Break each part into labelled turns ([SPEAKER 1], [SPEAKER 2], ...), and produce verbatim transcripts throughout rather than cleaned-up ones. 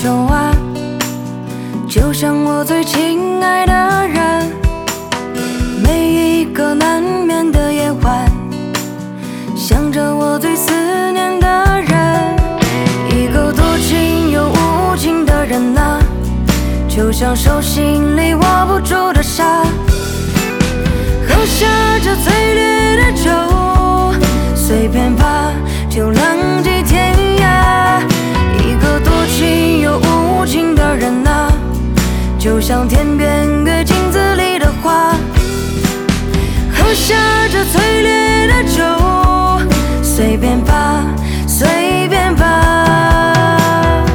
[SPEAKER 1] 手啊，就像我最亲爱的人。每一个难眠的夜晚，想着我最思念的人。一个多情又无情的人啊，就像手心里握不住的沙。喝下这最烈的酒，随便吧，就浪迹天涯。一个多情又无情的人啊，就像天边月镜子里的花。喝下这最烈的酒，随便吧，随便吧。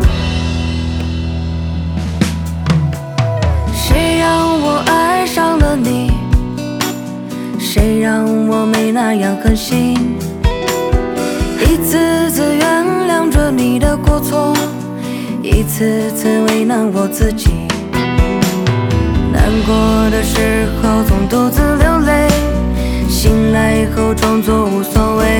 [SPEAKER 1] 谁让我爱上了你？谁让我没那样狠心？一次次原谅着你的过错，一次次为难我自己。难过的时候总独自流泪，醒来后装作无所谓。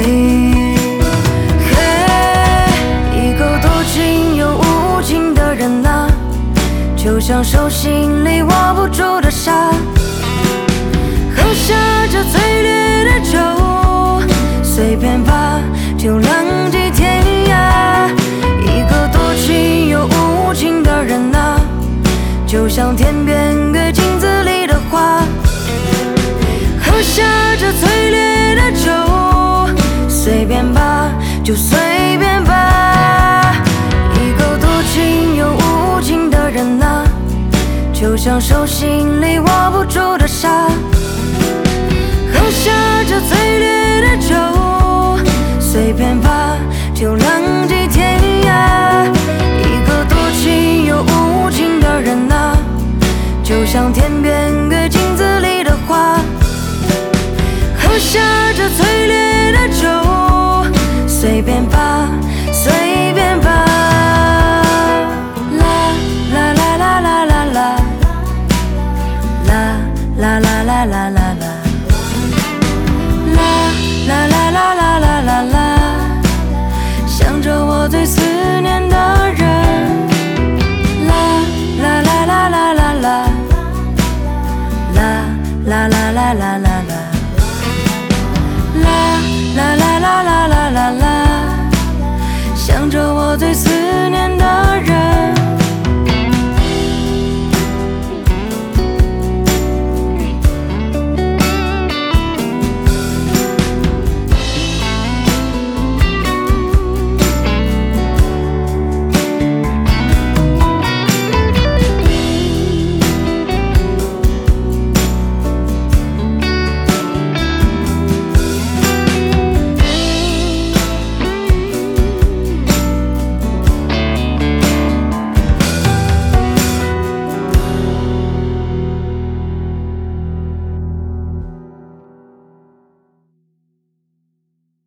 [SPEAKER 1] 嘿，一个多情又无情的人啊，就像手心里握不住的沙。喝下这最烈的酒，随便吧，就浪迹天涯。一个多情又无情的人啊，就像天边月镜子里的花。喝下这最烈的酒，随便吧，就随便吧。一个多情又无情的人啊，就像手心里握不住的沙。喝下这最烈的酒，随便吧，就浪迹天涯。一个多情又无情的人啊，就像天边月